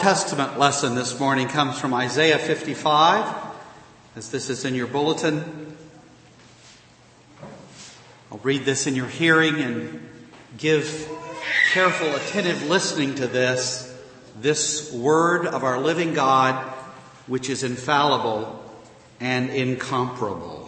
Testament lesson this morning comes from Isaiah 55, as this is in your bulletin. I'll read this in your hearing and give careful, attentive listening to this word of our living God, which is infallible and incomparable.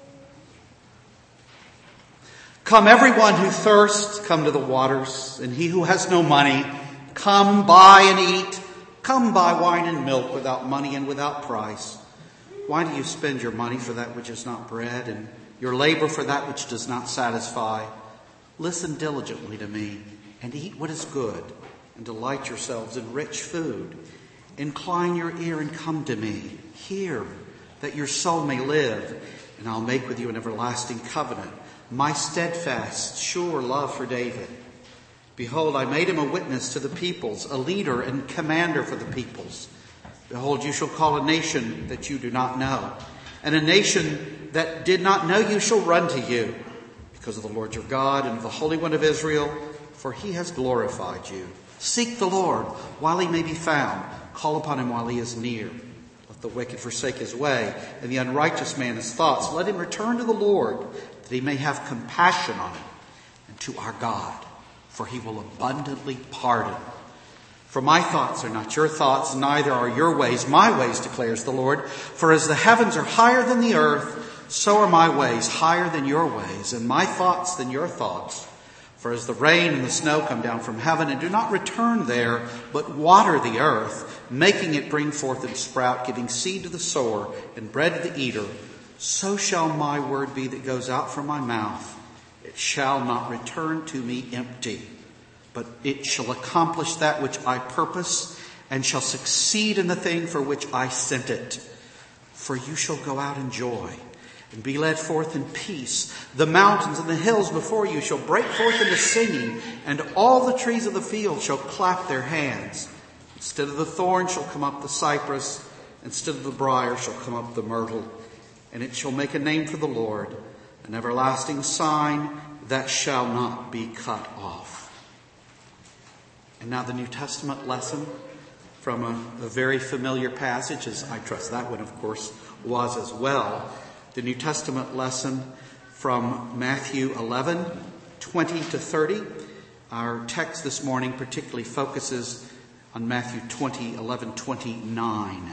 Come, everyone who thirsts, come to the waters, and he who has no money, come buy and eat. Come buy wine and milk without money and without price. Why do you spend your money for that which is not bread, and your labor for that which does not satisfy? Listen diligently to me, and eat what is good, and delight yourselves in rich food. Incline your ear and come to me. Hear, that your soul may live, and I'll make with you an everlasting covenant, my steadfast, sure love for David. Behold, I made him a witness to the peoples, a leader and commander for the peoples. Behold, you shall call a nation that you do not know, and a nation that did not know you shall run to you, because of the Lord your God and of the Holy One of Israel, for he has glorified you. Seek the Lord while he may be found. Call upon him while he is near. Let the wicked forsake his way, and the unrighteous man his thoughts. Let him return to the Lord, that he may have compassion on him, and to our God, for he will abundantly pardon. For my thoughts are not your thoughts, neither are your ways my ways, declares the Lord. For as the heavens are higher than the earth, so are my ways higher than your ways, and my thoughts than your thoughts. For as the rain and the snow come down from heaven and do not return there, but water the earth, making it bring forth and sprout, giving seed to the sower and bread to the eater, so shall my word be that goes out from my mouth. It shall not return to me empty, but it shall accomplish that which I purpose, and shall succeed in the thing for which I sent it. For you shall go out in joy, and be led forth in peace. The mountains and the hills before you shall break forth into singing, and all the trees of the field shall clap their hands. Instead of the thorn shall come up the cypress, instead of the briar shall come up the myrtle, and it shall make a name for the Lord, an everlasting sign that shall not be cut off. And now the New Testament lesson from a very familiar passage, as I trust that one, of course, was as well. The New Testament lesson from Matthew 11, 20 to 30. Our text this morning particularly focuses on Matthew 20, 11, 29.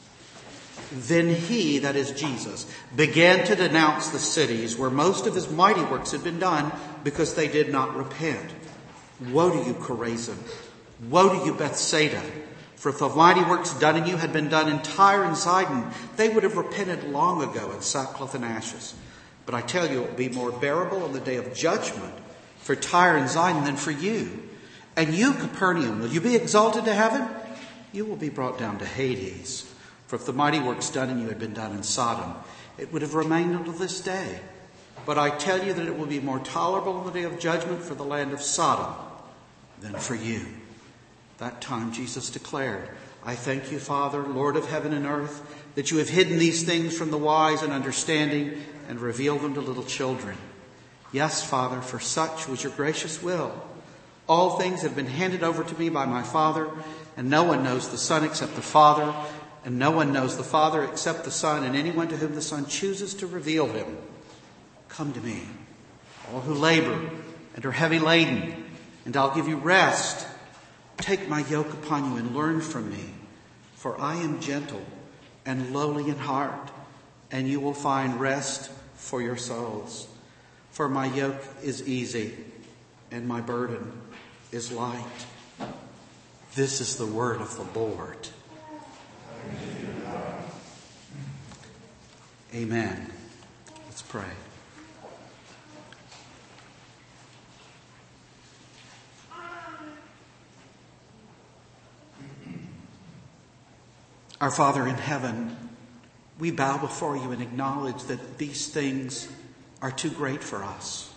Then he, that is Jesus, began to denounce the cities where most of his mighty works had been done, because they did not repent. Woe to you, Chorazin! Woe to you, Bethsaida! For if the mighty works done in you had been done in Tyre and Sidon, they would have repented long ago in sackcloth and ashes. But I tell you, it will be more bearable on the day of judgment for Tyre and Sidon than for you. And you, Capernaum, will you be exalted to heaven? You will be brought down to Hades. For if the mighty works done in you had been done in Sodom, it would have remained until this day. But I tell you that it will be more tolerable on the day of judgment for the land of Sodom than for you. That time Jesus declared, I thank you, Father, Lord of heaven and earth, that you have hidden these things from the wise and understanding and revealed them to little children. Yes, Father, for such was your gracious will. All things have been handed over to me by my Father, and no one knows the Son except the Father, and no one knows the Father except the Son, and anyone to whom the Son chooses to reveal him. Come to me, all who labor and are heavy laden, and I'll give you rest. Take my yoke upon you and learn from me, for I am gentle and lowly in heart, and you will find rest for your souls. For my yoke is easy and my burden is light. This is the word of the Lord. Amen. Let's pray. Our Father in heaven, we bow before you and acknowledge that these things are too great for us.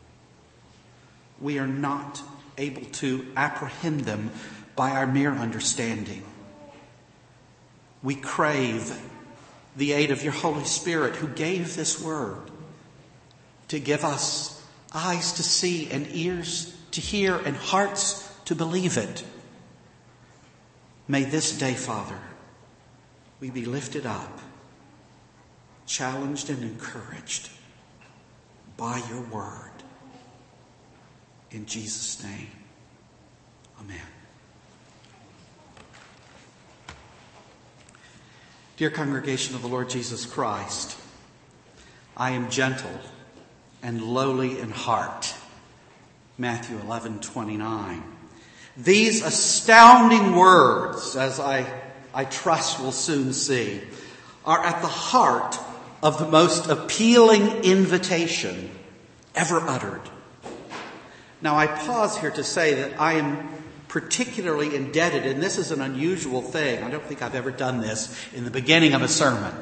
We are not able to apprehend them by our mere understanding. We crave the aid of your Holy Spirit, who gave this word to give us eyes to see and ears to hear and hearts to believe it. May this day, Father, we be lifted up, challenged and encouraged by your word. In Jesus' name, amen. Dear congregation of the Lord Jesus Christ, I am gentle and lowly in heart. Matthew 11:29. These astounding words, as I trust we'll soon see, are at the heart of the most appealing invitation ever uttered. Now, I pause here to say that I am particularly indebted, and this is an unusual thing. I don't think I've ever done this in the beginning of a sermon.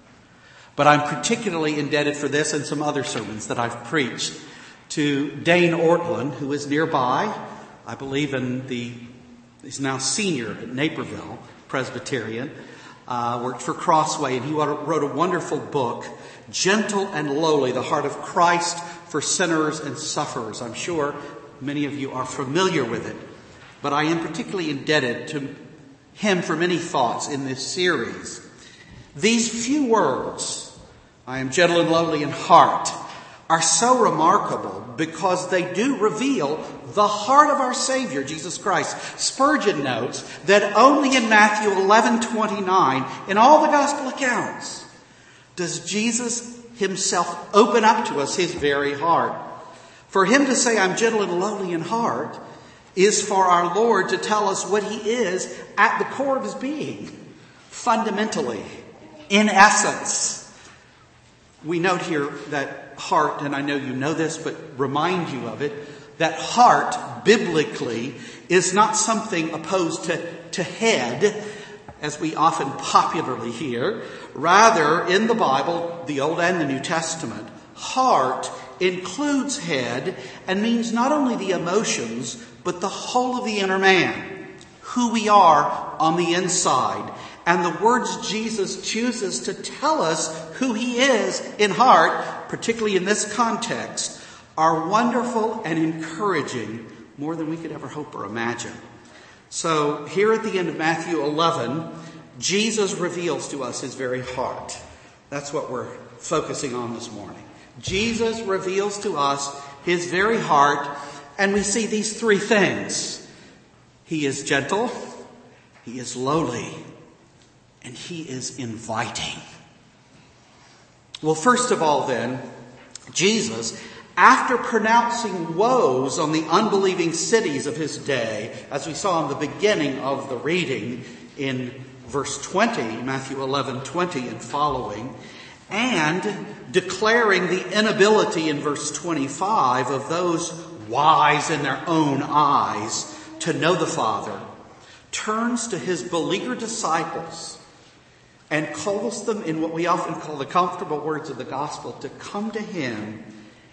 But I'm particularly indebted for this and some other sermons that I've preached to Dane Ortland, who is nearby. I believe he's now senior at Naperville Presbyterian, worked for Crossway, and he wrote a wonderful book, Gentle and Lowly, the Heart of Christ for Sinners and Sufferers. I'm sure many of you are familiar with it, but I am particularly indebted to him for many thoughts in this series. These few words, I am gentle and lowly in heart, are so remarkable because they do reveal the heart of our Savior, Jesus Christ. Spurgeon notes that only in Matthew 11:29, in all the gospel accounts, does Jesus himself open up to us his very heart. For him to say, I'm gentle and lowly in heart, is for our Lord to tell us what he is at the core of his being, fundamentally, in essence. We note here that heart, and I know you know this, but remind you of it, that heart, biblically, is not something opposed to head, as we often popularly hear. Rather, in the Bible, the Old and the New Testament, heart includes head and means not only the emotions, but the whole of the inner man, who we are on the inside. And the words Jesus chooses to tell us who he is in heart, particularly in this context, are wonderful and encouraging, more than we could ever hope or imagine. So here at the end of Matthew 11, Jesus reveals to us his very heart. That's what we're focusing on this morning. Jesus reveals to us his very heart, and we see these three things. He is gentle, he is lowly, and he is inviting. Well, first of all then, Jesus, after pronouncing woes on the unbelieving cities of his day, as we saw in the beginning of the reading in verse 20, Matthew 11:20 and following, and declaring the inability in verse 25 of those wise in their own eyes to know the Father, turns to his beleaguered disciples and calls them, in what we often call the comfortable words of the gospel, to come to him.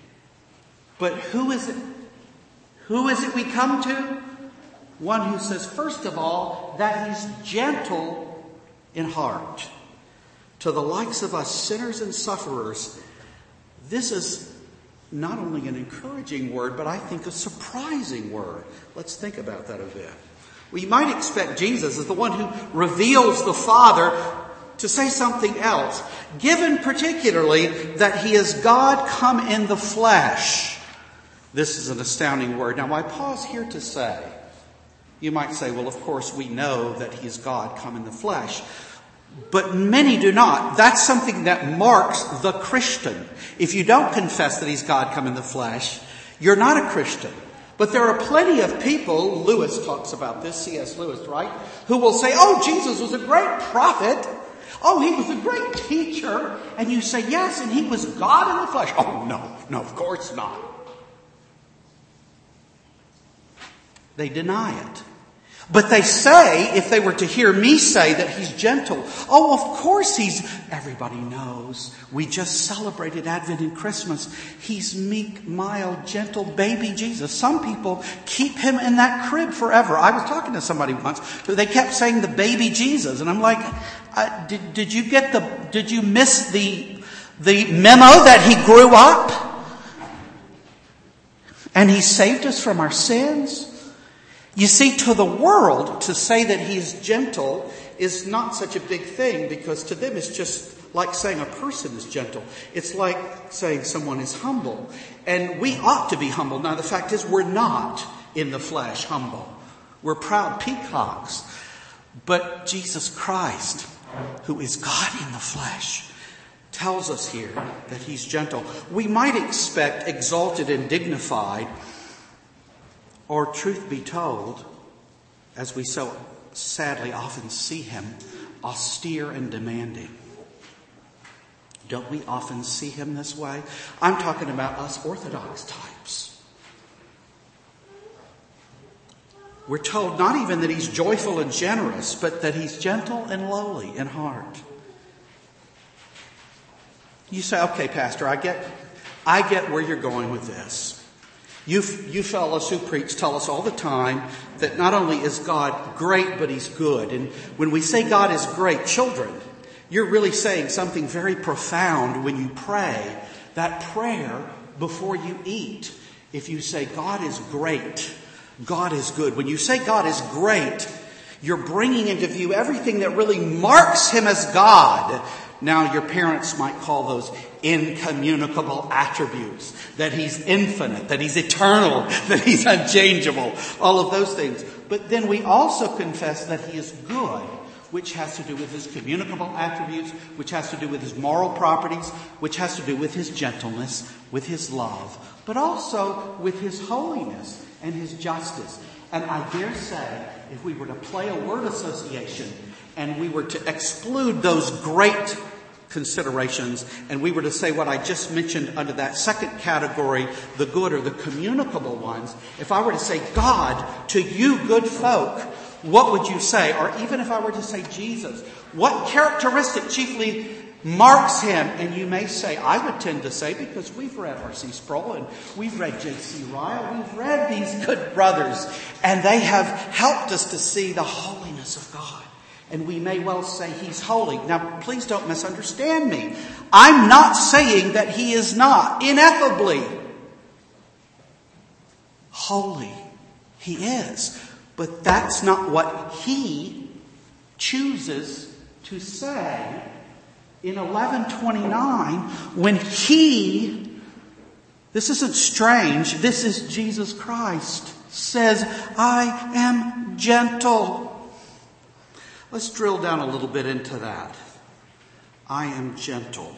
But who is it? Who is it we come to? One who says, first of all, that he's gentle in heart. To the likes of us sinners and sufferers, this is not only an encouraging word, but I think a surprising word. Let's think about that a bit. We might expect Jesus, as the one who reveals the Father, to say something else, given particularly that he is God come in the flesh. This is an astounding word. Now, I pause here to say, you might say, well, of course, we know that he is God come in the flesh. But many do not. That's something that marks the Christian. If you don't confess that he's God come in the flesh, you're not a Christian. But there are plenty of people, Lewis talks about this, C.S. Lewis, right? Who will say, oh, Jesus was a great prophet. Oh, he was a great teacher. And you say, yes, and he was God in the flesh. Oh, no, of course not. They deny it. But they say, if they were to hear me say that he's gentle, oh, of course everybody knows. We just celebrated Advent and Christmas. He's meek, mild, gentle baby Jesus. Some people keep him in that crib forever. I was talking to somebody once who they kept saying the baby Jesus. And I'm like, did you miss the memo that he grew up? And he saved us from our sins? You see, to the world, to say that he's gentle is not such a big thing, because to them it's just like saying a person is gentle. It's like saying someone is humble. And we ought to be humble. Now, the fact is, we're not in the flesh humble. We're proud peacocks. But Jesus Christ, who is God in the flesh, tells us here that he's gentle. We might expect exalted and dignified, or truth be told, as we so sadly often see him, austere and demanding. Don't we often see him this way? I'm talking about us Orthodox types. We're told not even that he's joyful and generous, but that he's gentle and lowly in heart. You say, okay, Pastor, I get where you're going with this. You fellows who preach tell us all the time that not only is God great, but he's good. And when we say God is great, children, you're really saying something very profound when you pray that prayer before you eat. If you say God is great, God is good. When you say God is great, you're bringing into view everything that really marks him as God. Now, your parents might call those incommunicable attributes. That he's infinite, that he's eternal, that he's unchangeable. All of those things. But then we also confess that he is good, which has to do with his communicable attributes, which has to do with his moral properties, which has to do with his gentleness, with his love, but also with his holiness and his justice. And I dare say, if we were to play a word association and we were to exclude those great considerations, and we were to say what I just mentioned under that second category, the good or the communicable ones, if I were to say, God, to you good folk, what would you say? Or even if I were to say Jesus, what characteristic chiefly marks him? And you may say, I would tend to say, because we've read R.C. Sproul and we've read J.C. Ryle, we've read these good brothers, and they have helped us to see the holiness of God. And we may well say he's holy. Now, please don't misunderstand me. I'm not saying that he is not ineffably holy. He is. But that's not what he chooses to say in 11:29 when this isn't strange, this is Jesus Christ, says, I am gentle. Let's drill down a little bit into that. I am gentle.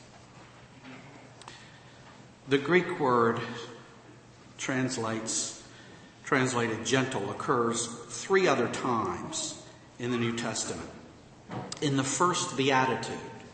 The Greek word translated gentle occurs 3 other times in the New Testament. In the first beatitude,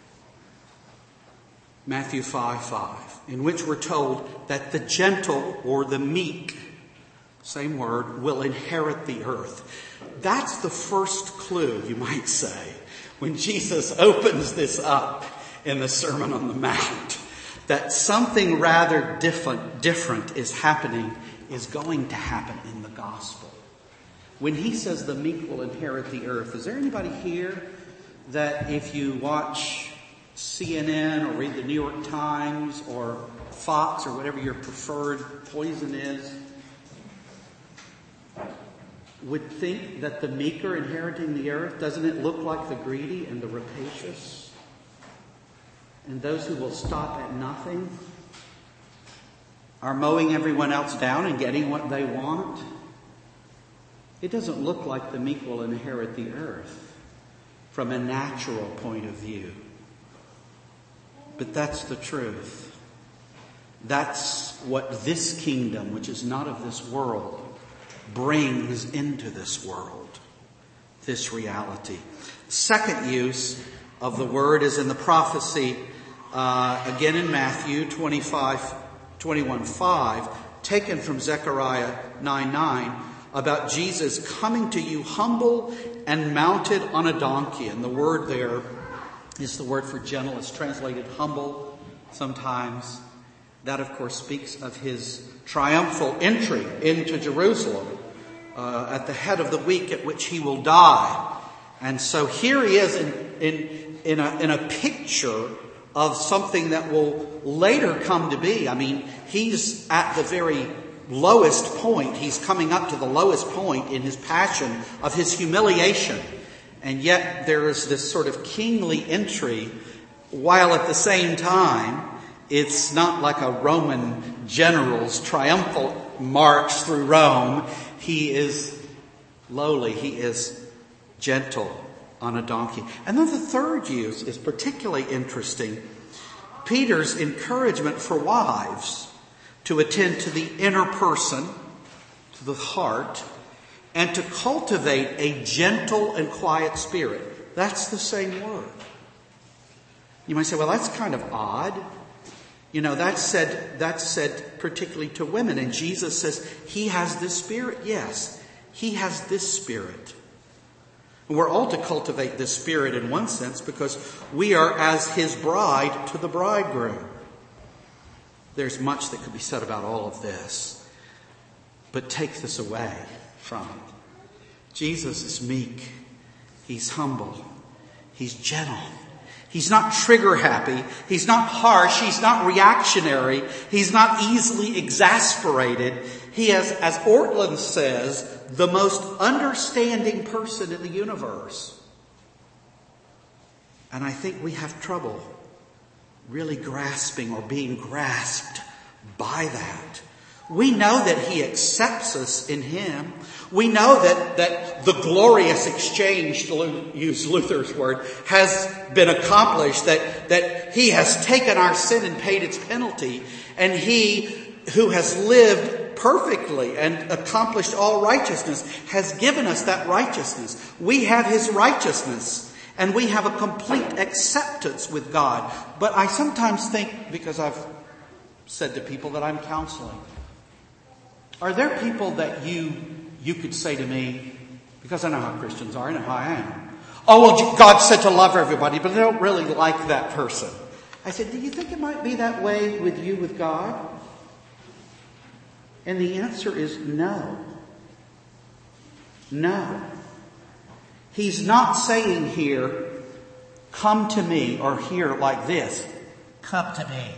Matthew 5:5, in which we're told that the gentle or the meek, same word, will inherit the earth. That's the first clue, you might say, when Jesus opens this up in the Sermon on the Mount, that something rather different is going to happen in the gospel. When he says the meek will inherit the earth, is there anybody here that if you watch CNN or read the New York Times or Fox or whatever your preferred poison is, would think that the meek are inheriting the earth? Doesn't it look like the greedy and the rapacious? And those who will stop at nothing are mowing everyone else down and getting what they want? It doesn't look like the meek will inherit the earth from a natural point of view. But that's the truth. That's what this kingdom, which is not of this world, brings into this world, this reality. Second use of the word is in the prophecy, again in Matthew 21:5, taken from Zechariah 9:9, about Jesus coming to you humble and mounted on a donkey. And the word there is the word for gentle. It's translated humble sometimes. That, of course, speaks of his triumphal entry into Jerusalem at the head of the week at which he will die. And so here he is in a picture of something that will later come to be. I mean, he's at the very lowest point. He's coming up to the lowest point in his passion of his humiliation. And yet there is this sort of kingly entry, while at the same time, it's not like a Roman general's triumphal march through Rome. He is lowly. He is gentle on a donkey. And then the third use is particularly interesting. Peter's encouragement for wives to attend to the inner person, to the heart, and to cultivate a gentle and quiet spirit. That's the same word. You might say, well, that's kind of odd. You know, that's said particularly to women. And Jesus says, he has this spirit. Yes, he has this spirit. And we're all to cultivate this spirit in one sense because we are as his bride to the bridegroom. There's much that could be said about all of this. But take this away from it. Jesus is meek. He's humble. He's gentle. He's not trigger happy. He's not harsh. He's not reactionary. He's not easily exasperated. He is, as Ortlund says, the most understanding person in the universe. And I think we have trouble really grasping or being grasped by that. We know that he accepts us in him. We know that the glorious exchange, to use Luther's word, has been accomplished, that he has taken our sin and paid its penalty, and he who has lived perfectly and accomplished all righteousness has given us that righteousness. We have his righteousness, and we have a complete acceptance with God. But I sometimes think, because I've said to people that I'm counseling, are there people that you could say to me, because I know how Christians are, I know how I am. Oh, well, God said to love everybody, but I don't really like that person. I said, do you think it might be that way with you with God? And the answer is no. No. He's not saying here, come to me, or here like this, come to me.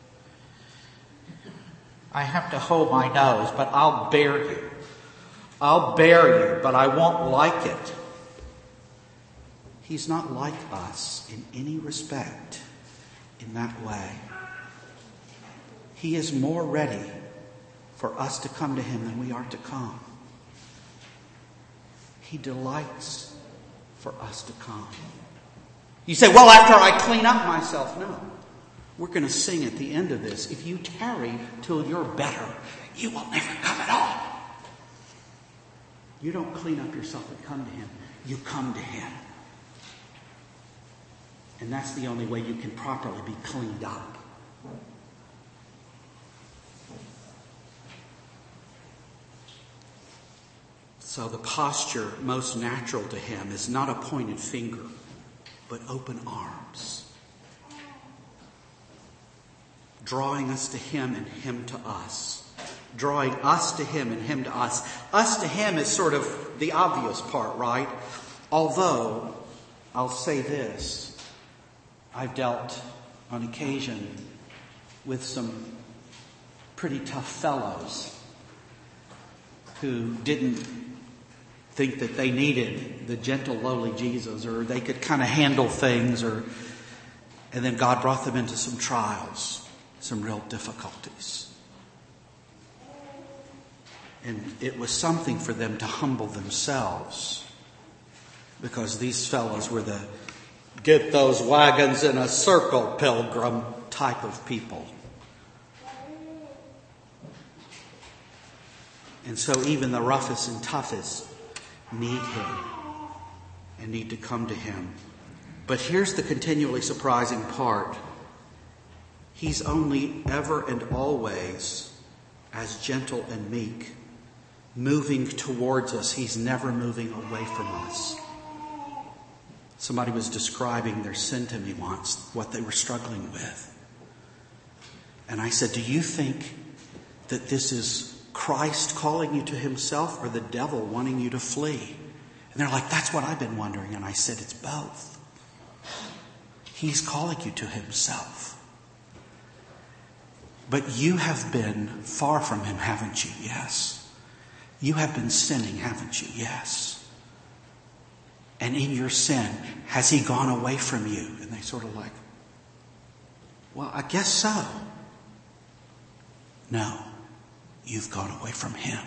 I have to hold my nose, but I'll bear you. I'll bear you, but I won't like it. He's not like us in any respect in that way. He is more ready for us to come to him than we are to come. He delights for us to come. You say, well, after I clean up myself. No. We're going to sing at the end of this. If you tarry till you're better, you will never come at all. You don't clean up yourself and come to him. You come to him. And that's the only way you can properly be cleaned up. So the posture most natural to him is not a pointed finger, but open arms. Drawing us to him and him to us. Drawing us to him and him to us. Us to him is sort of the obvious part, right? Although, I'll say this. I've dealt on occasion with some pretty tough fellows who didn't think that they needed the gentle, lowly Jesus, or they could kind of handle things, and then God brought them into some trials, some real difficulties. And it was something for them to humble themselves, because these fellows were the get those wagons in a circle pilgrim type of people. And so even the roughest and toughest need him and need to come to him. But here's the continually surprising part. He's only ever and always as gentle and meek, moving towards us. He's never moving away from us. Somebody was describing their sin to me once, what they were struggling with. And I said, do you think that this is Christ calling you to himself or the devil wanting you to flee? And they're like, that's what I've been wondering. And I said, it's both. He's calling you to himself. But you have been far from him, haven't you? Yes. You have been sinning, haven't you? Yes. And in your sin, has he gone away from you? And they sort of like, well, I guess so. No, you've gone away from him.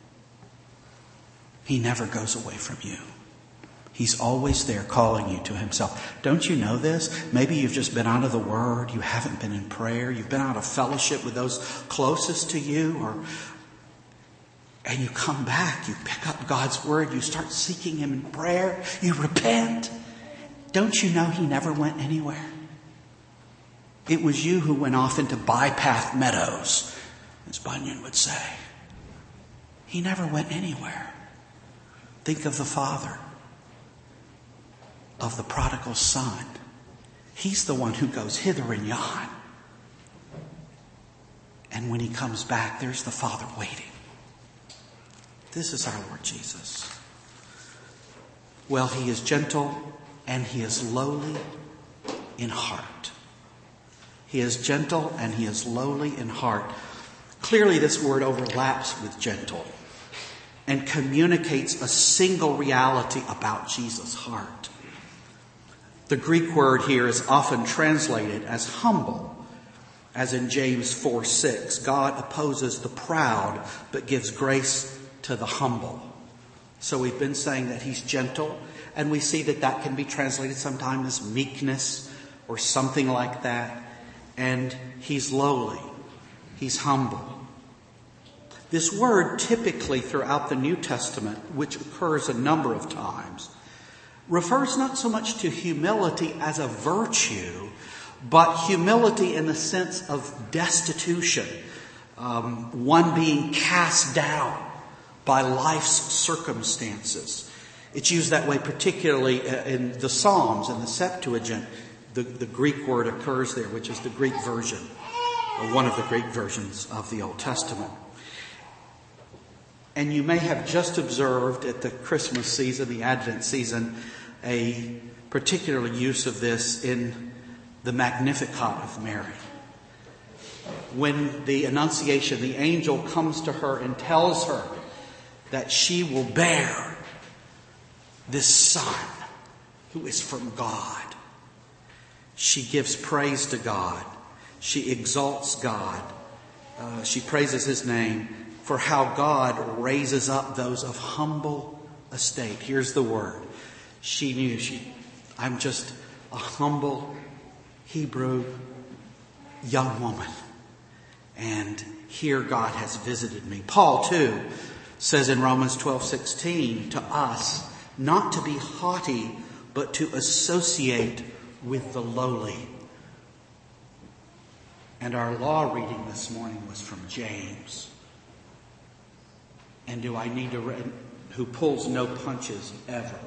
He never goes away from you. He's always there calling you to himself. Don't you know this? Maybe you've just been out of the Word. You haven't been in prayer. You've been out of fellowship with those closest to you. And you come back. You pick up God's Word. You start seeking him in prayer. You repent. Don't you know he never went anywhere? It was you who went off into bypath meadows, as Bunyan would say. He never went anywhere. Think of the Father of the prodigal son. He's the one who goes hither and yon. And when he comes back, there's the Father waiting. This is our Lord Jesus. Well, he is gentle and he is lowly in heart. He is gentle and he is lowly in heart. Clearly, this word overlaps with gentle and communicates a single reality about Jesus' heart. The Greek word here is often translated as humble, as in James 4:6. God opposes the proud, but gives grace to the humble. So we've been saying that he's gentle, and we see that that can be translated sometimes as meekness or something like that. And he's lowly. He's humble. This word typically throughout the New Testament, which occurs a number of times, refers not so much to humility as a virtue, but humility in the sense of destitution, one being cast down by life's circumstances. It's used that way particularly in the Psalms and the Septuagint. The Greek word occurs there, which is the Greek version, or one of the Greek versions of the Old Testament. And you may have just observed at the Christmas season, the Advent season, a particular use of this in the Magnificat of Mary. When the Annunciation, the angel comes to her and tells her that she will bear this son who is from God. She gives praise to God. She exalts God. She praises his name for how God raises up those of humble estate. Here's the word. She knew I'm just a humble Hebrew young woman. And here God has visited me. Paul too says in Romans 12:16 to us not to be haughty, but to associate with the lowly. And our law reading this morning was from James. And do I need to read, who pulls no punches ever?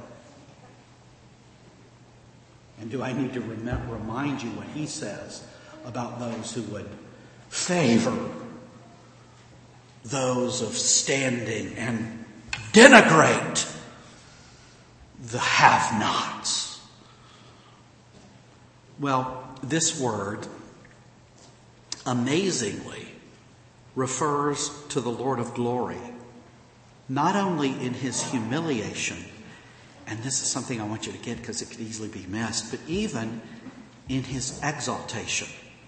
And do I need to remind you what he says about those who would favor those of standing and denigrate the have-nots? Well, this word amazingly refers to the Lord of glory, not only in his humiliation, and this is something I want you to get because it could easily be missed, but even in his exaltation.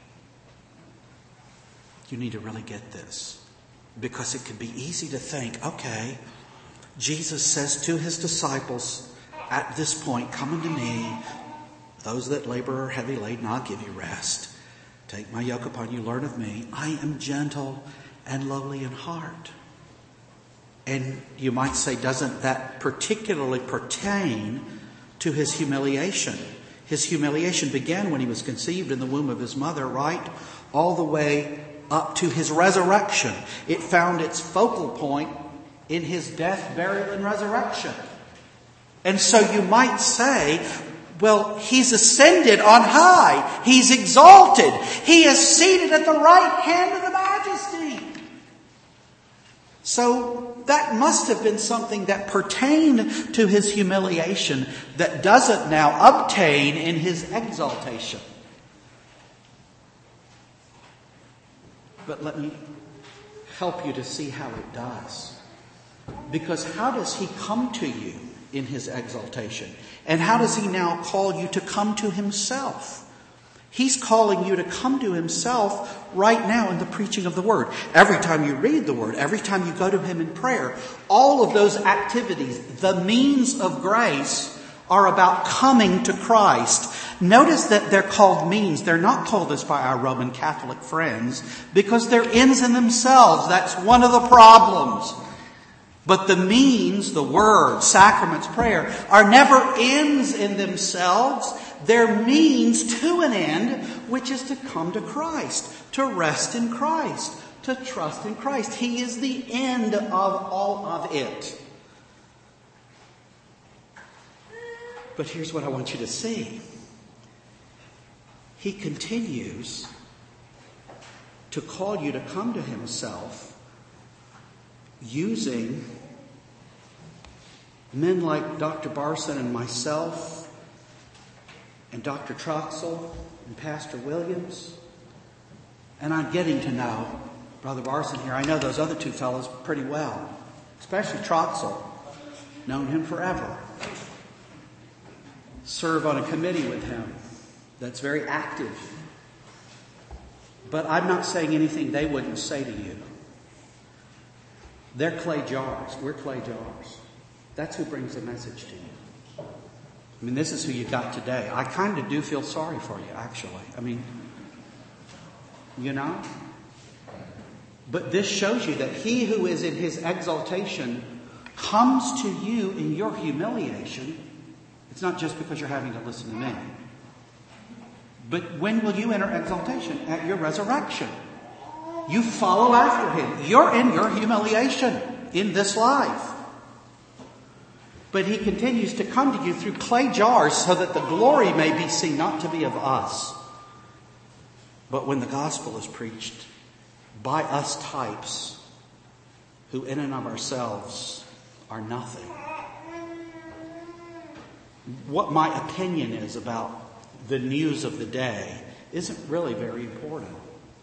You need to really get this, because it could be easy to think, okay, Jesus says to his disciples at this point, come unto me, those that labor are heavy laden, I'll give you rest. Take my yoke upon you, learn of me. I am gentle and lowly in heart. And you might say, doesn't that particularly pertain to his humiliation? His humiliation began when he was conceived in the womb of his mother, right? All the way up to his resurrection. It found its focal point in his death, burial, and resurrection. And so you might say, well, he's ascended on high. He's exalted. He is seated at the right hand of the Majesty. So that must have been something that pertained to his humiliation that doesn't now obtain in his exaltation. But let me help you to see how it does. Because how does he come to you in his exaltation? And how does he now call you to come to himself? He's calling you to come to himself right now in the preaching of the word. Every time you read the word, every time you go to him in prayer, all of those activities, the means of grace, are about coming to Christ. Notice that they're called means. They're not called this by our Roman Catholic friends because they're ends in themselves. That's one of the problems. But the means, the word, sacraments, prayer, are never ends in themselves. They're means to an end, which is to come to Christ, to rest in Christ, to trust in Christ. He is the end of all of it. But here's what I want you to see. He continues to call you to come to himself using men like Dr. Barson and myself and Dr. Troxel and Pastor Williams. And I'm getting to know Brother Barson here. I know those other two fellows pretty well, especially Troxel. Known him forever. Serve on a committee with him that's very active. But I'm not saying anything they wouldn't say to you. They're clay jars. We're clay jars. That's who brings the message to you. I mean, this is who you got today. I kind of do feel sorry for you, actually. I mean, you know? But this shows you that he who is in his exaltation comes to you in your humiliation. It's not just because you're having to listen to me. But when will you enter exaltation? At your resurrection. You follow after him. You're in your humiliation in this life. But he continues to come to you through clay jars so that the glory may be seen not to be of us. But when the gospel is preached by us types who in and of ourselves are nothing. What my opinion is about the news of the day isn't really very important.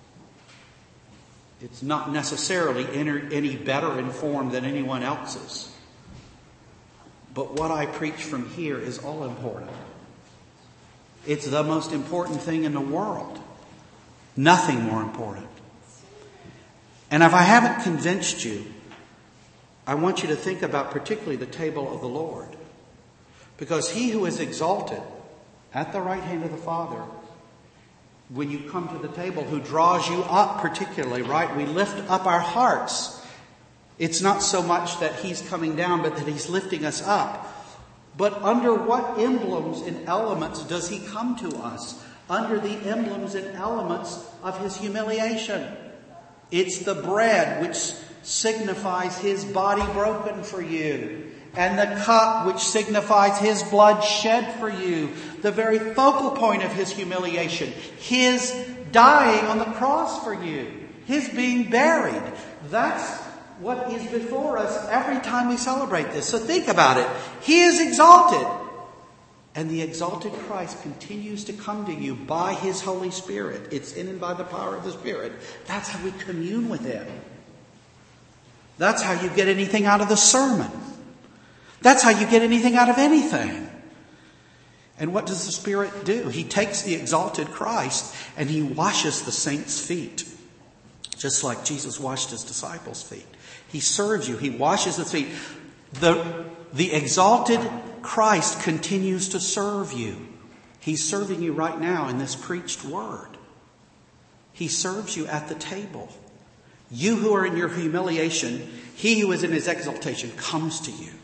It's not necessarily any better informed than anyone else's. But what I preach from here is all important. It's the most important thing in the world. Nothing more important. And if I haven't convinced you, I want you to think about particularly the table of the Lord. Because he who is exalted at the right hand of the Father, when you come to the table, who draws you up particularly, right? We lift up our hearts. It's not so much that he's coming down, but that he's lifting us up. But under what emblems and elements does he come to us? Under the emblems and elements of his humiliation. It's the bread which signifies his body broken for you. And the cup which signifies his blood shed for you. The very focal point of his humiliation. His dying on the cross for you. His being buried. That's what is before us every time we celebrate this. So think about it. He is exalted. And the exalted Christ continues to come to you by his Holy Spirit. It's in and by the power of the Spirit. That's how we commune with him. That's how you get anything out of the sermon. That's how you get anything out of anything. And what does the Spirit do? He takes the exalted Christ and he washes the saints' feet. Just like Jesus washed his disciples' feet. He serves you. He washes the feet. The exalted Christ continues to serve you. He's serving you right now in this preached word. He serves you at the table. You who are in your humiliation, he who is in his exaltation comes to you.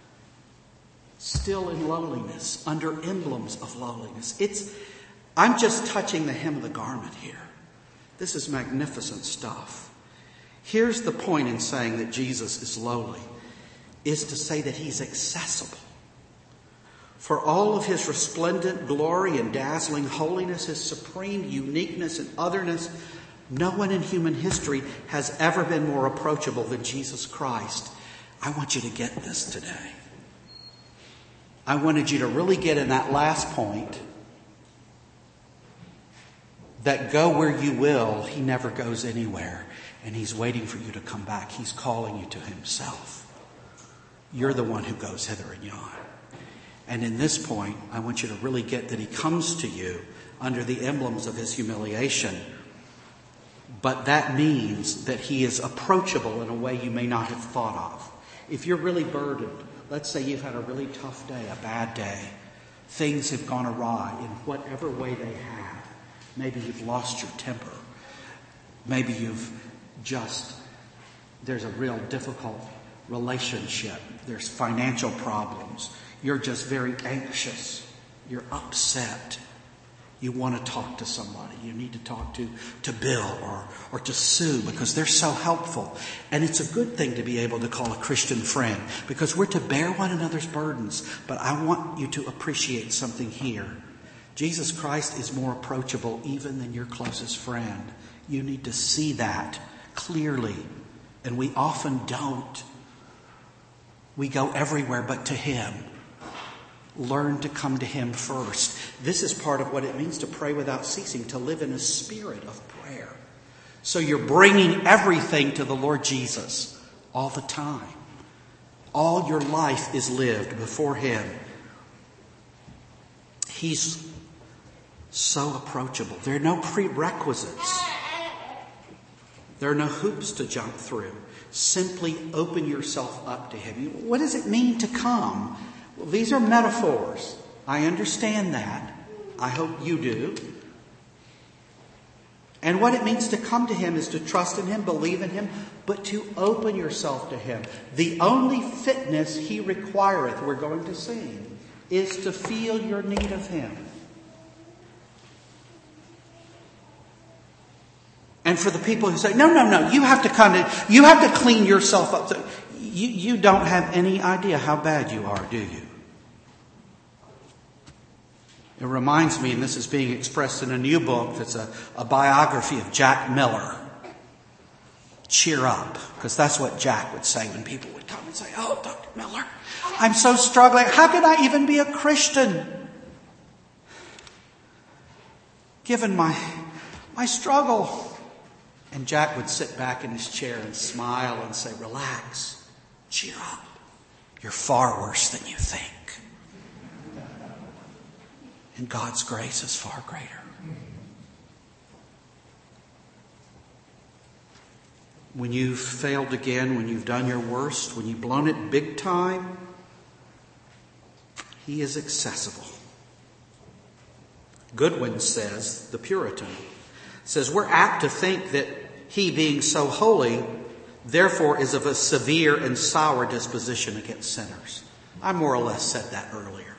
Still in lowliness, under emblems of lowliness. I'm just touching the hem of the garment here. This is magnificent stuff. Here's the point in saying that Jesus is lowly, is to say that he's accessible. For all of his resplendent glory and dazzling holiness, his supreme uniqueness and otherness, no one in human history has ever been more approachable than Jesus Christ. I want you to get this today. I wanted you to really get in that last point that go where you will, he never goes anywhere. And he's waiting for you to come back. He's calling you to himself. You're the one who goes hither and yon. And in this point, I want you to really get that he comes to you under the emblems of his humiliation. But that means that he is approachable in a way you may not have thought of. If you're really burdened, let's say you've had a really tough day, a bad day. Things have gone awry in whatever way they have. Maybe you've lost your temper. Maybe there's a real difficult relationship. There's financial problems. You're just very anxious. You're upset. You want to talk to somebody. You need to talk to Bill or to Sue because they're so helpful. And it's a good thing to be able to call a Christian friend because we're to bear one another's burdens. But I want you to appreciate something here. Jesus Christ is more approachable even than your closest friend. You need to see that clearly. And we often don't. We go everywhere but to him. Learn to come to him first. This is part of what it means to pray without ceasing, to live in a spirit of prayer. So you're bringing everything to the Lord Jesus all the time. All your life is lived before him. He's so approachable. There are no prerequisites. There are no hoops to jump through. Simply open yourself up to him. What does it mean to come? Well, these are metaphors. I understand that. I hope you do. And what it means to come to him is to trust in him, believe in him, but to open yourself to him. The only fitness he requireth, we're going to sing, is to feel your need of him. And for the people who say, no, you have to clean yourself up. So you don't have any idea how bad you are, do you? It reminds me, and this is being expressed in a new book that's a biography of Jack Miller. Cheer up, because that's what Jack would say when people would come and say, oh, Dr. Miller, I'm so struggling. How can I even be a Christian? Given my struggle. And Jack would sit back in his chair and smile and say, relax, cheer up. You're far worse than you think. And God's grace is far greater. When you've failed again, when you've done your worst, when you've blown it big time, he is accessible. Goodwin says, the Puritan, says we're apt to think that he, being so holy, therefore is of a severe and sour disposition against sinners. I more or less said that earlier.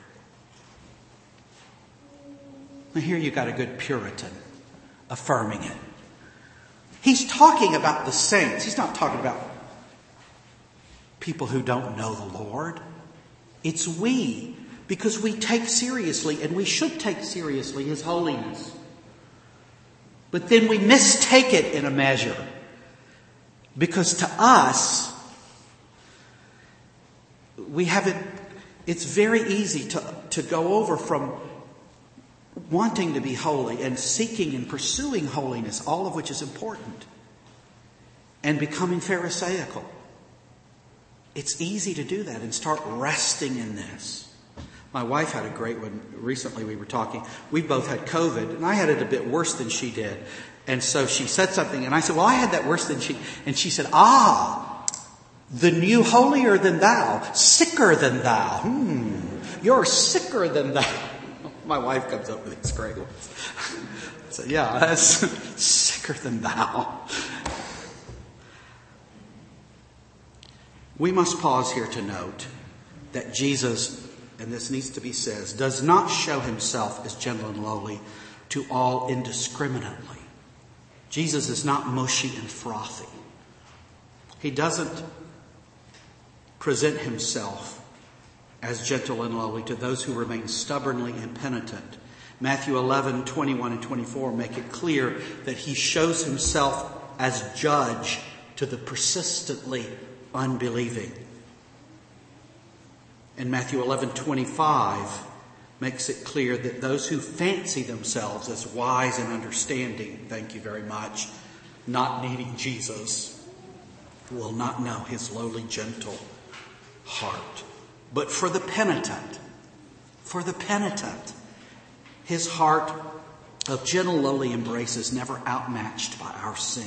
Now here you got a good Puritan affirming it. He's talking about the saints. He's not talking about people who don't know the Lord. It's we, because we take seriously, and we should take seriously, his holiness. But then we mistake it in a measure. Because to us, it's very easy to go over from wanting to be holy and seeking and pursuing holiness, all of which is important, and becoming Pharisaical. It's easy to do that and start resting in this. My wife had a great one. Recently we were talking. We both had COVID, and I had it a bit worse than she did. And so she said something, and I said, well, I had that worse than she. And she said, the new holier than thou, sicker than thou. You're sicker than thou. My wife comes up with these great ones. I said, yeah, that's sicker than thou. We must pause here to note that Jesus, and this needs to be said, does not show himself as gentle and lowly to all indiscriminately. Jesus is not mushy and frothy. He doesn't present himself as gentle and lowly to those who remain stubbornly impenitent. Matthew 11, 21 and 24 make it clear that he shows himself as judge to the persistently unbelieving. In Matthew 11, 25, makes it clear that those who fancy themselves as wise and understanding, thank you very much, not needing Jesus, will not know his lowly, gentle heart. But for the penitent, his heart of gentle, lowly embrace is never outmatched by our sin.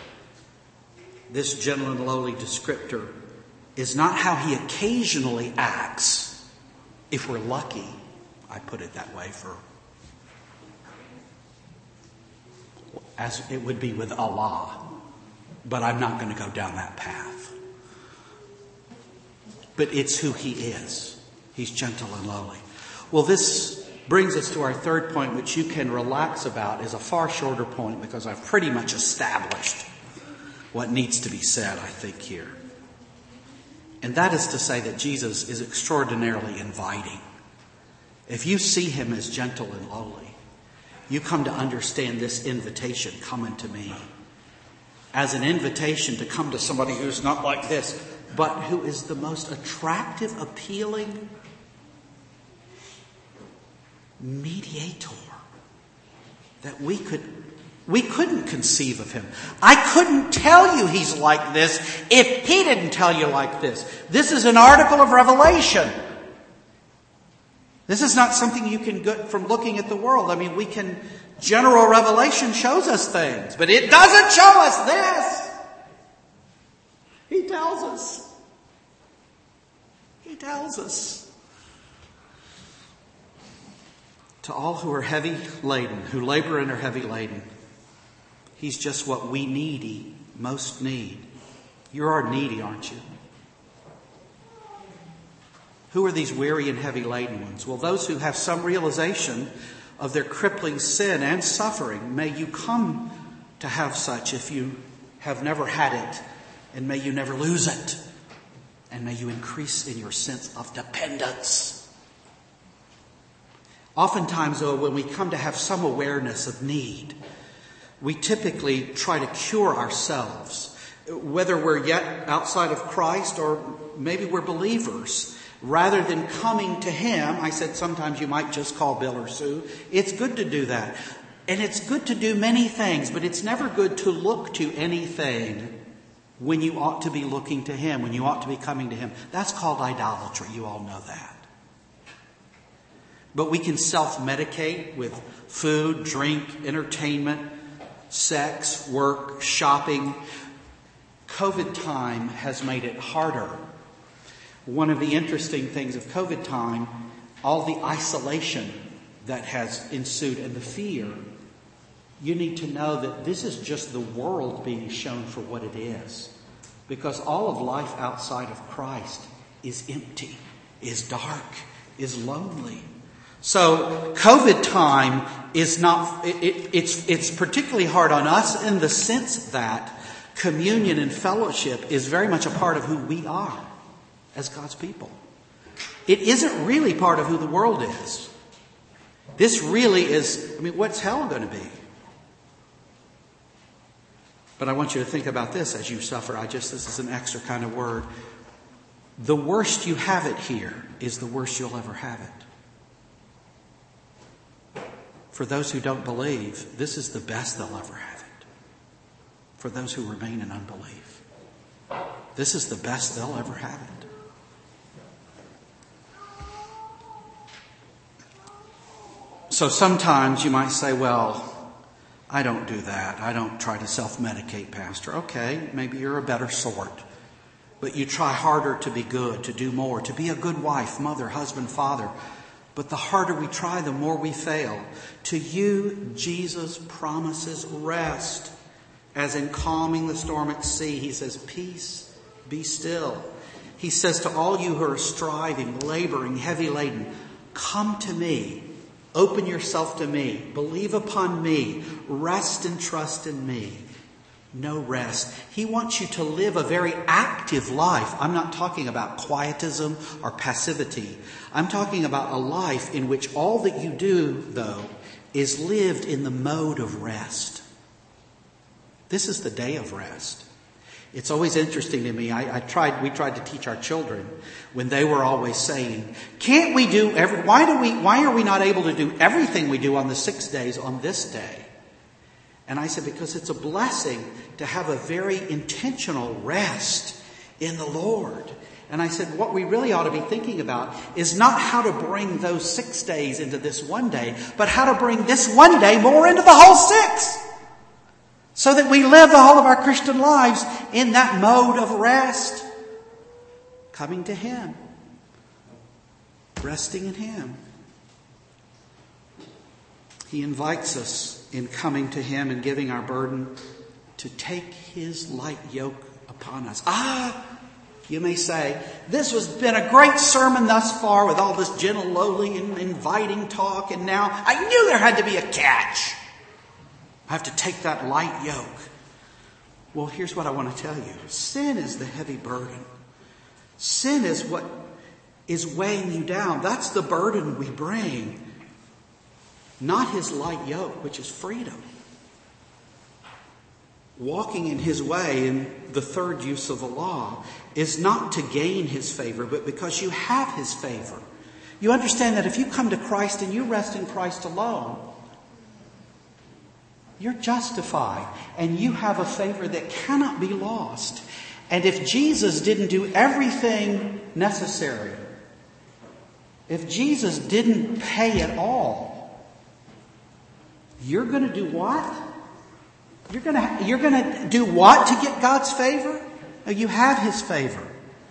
This gentle and lowly descriptor is not how he occasionally acts, if we're lucky. I put it that way as it would be with Allah. But I'm not going to go down that path. But it's who he is. He's gentle and lowly. Well, this brings us to our third point, which you can relax about, is a far shorter point because I've pretty much established what needs to be said, I think, here. And that is to say that Jesus is extraordinarily inviting. If you see him as gentle and lowly, you come to understand this invitation, come unto me, as an invitation to come to somebody who's not like this, but who is the most attractive, appealing mediator that we couldn't conceive of him. I couldn't tell you he's like this if he didn't tell you like this. This is an article of revelation. This is not something you can get from looking at the world. I mean, general revelation shows us things, but it doesn't show us this. He tells us. He tells us. To all who are heavy laden, who labor and are heavy laden, he's just what we most need. You are needy, aren't you? Who are these weary and heavy laden ones? Well, those who have some realization of their crippling sin and suffering. May you come to have such if you have never had it, and may you never lose it. And may you increase in your sense of dependence. Oftentimes, though, when we come to have some awareness of need, we typically try to cure ourselves, whether we're yet outside of Christ or maybe we're believers. Rather than coming to him, I said sometimes you might just call Bill or Sue. It's good to do that. And it's good to do many things, but it's never good to look to anything when you ought to be looking to him, when you ought to be coming to him. That's called idolatry. You all know that. But we can self-medicate with food, drink, entertainment, sex, work, shopping. COVID time has made it harder. One of the interesting things of COVID time, all the isolation that has ensued and the fear, you need to know that this is just the world being shown for what it is. Because all of life outside of Christ is empty, is dark, is lonely. So COVID time is not, it's particularly hard on us in the sense that communion and fellowship is very much a part of who we are as God's people. It isn't really part of who the world is. This really is, what's hell going to be? But I want you to think about this as you suffer. This is an extra kind of word. The worst you have it here is the worst you'll ever have it. For those who don't believe, this is the best they'll ever have it. For those who remain in unbelief, this is the best they'll ever have it. So sometimes you might say, well, I don't do that. I don't try to self-medicate, Pastor. Okay, maybe you're a better sort. But you try harder to be good, to do more, to be a good wife, mother, husband, father. But the harder we try, the more we fail. To you, Jesus promises rest. As in calming the storm at sea, he says, peace, be still. He says to all you who are striving, laboring, heavy laden, come to me. Open yourself to me. Believe upon me. Rest and trust in me. No rest. He wants you to live a very active life. I'm not talking about quietism or passivity. I'm talking about a life in which all that you do, though, is lived in the mode of rest. This is the day of rest. It's always interesting to me. We tried to teach our children when they were always saying, can't we do why are we not able to do everything we do on the 6 days on this day? And I said, because it's a blessing to have a very intentional rest in the Lord. And I said, what we really ought to be thinking about is not how to bring those 6 days into this one day, but how to bring this one day more into the whole 6. So that we live the whole of our Christian lives in that mode of rest. Coming to Him. Resting in Him. He invites us in coming to Him and giving our burden to take His light yoke upon us. You may say, this has been a great sermon thus far with all this gentle, lowly, and inviting talk. And now I knew there had to be a catch. I have to take that light yoke. Well, here's what I want to tell you. Sin is the heavy burden. Sin is what is weighing you down. That's the burden we bring. Not His light yoke, which is freedom. Walking in His way, in the third use of the law, is not to gain His favor, but because you have His favor. You understand that if you come to Christ and you rest in Christ alone, you're justified and you have a favor that cannot be lost. And if Jesus didn't do everything necessary, if Jesus didn't pay it all, you're going to do what? You're going to do what to get God's favor? No, you have His favor.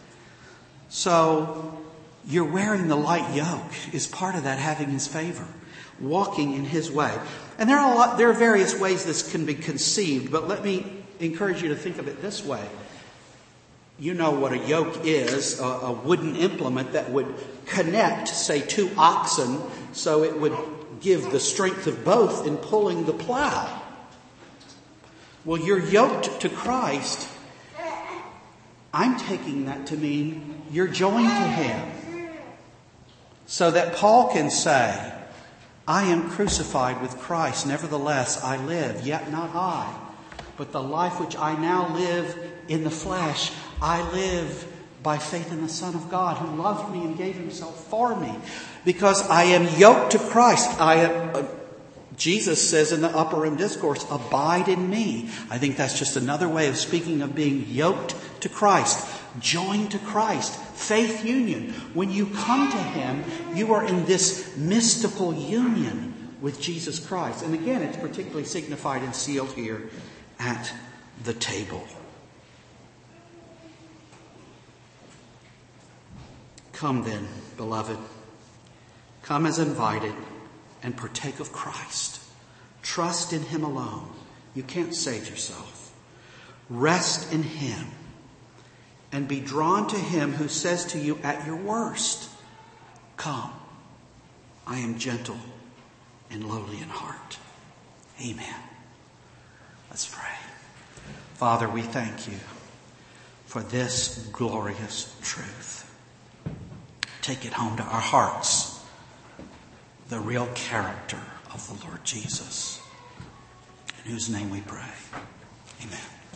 So you're wearing the light yoke is part of that, having His favor, walking in His way. And there are various ways this can be conceived, but let me encourage you to think of it this way. You know what a yoke is, a wooden implement that would connect, say, 2 oxen, so it would give the strength of both in pulling the plow. Well, you're yoked to Christ. I'm taking that to mean you're joined to Him. So that Paul can say, I am crucified with Christ. Nevertheless, I live, yet not I. But the life which I now live in the flesh, I live by faith in the Son of God, who loved me and gave Himself for me. Because I am yoked to Christ. Jesus says in the Upper Room Discourse, abide in me. I think that's just another way of speaking of being yoked to Christ, joined to Christ, faith union. When you come to Him, you are in this mystical union with Jesus Christ. And again, it's particularly signified and sealed here at the table. Come then, beloved. Come as invited and partake of Christ. Trust in Him alone. You can't save yourself. Rest in Him and be drawn to Him who says to you at your worst, come, I am gentle and lowly in heart. Amen. Let's pray. Father, we thank You for this glorious truth. Take it home to our hearts. The real character of the Lord Jesus, in whose name we pray. Amen.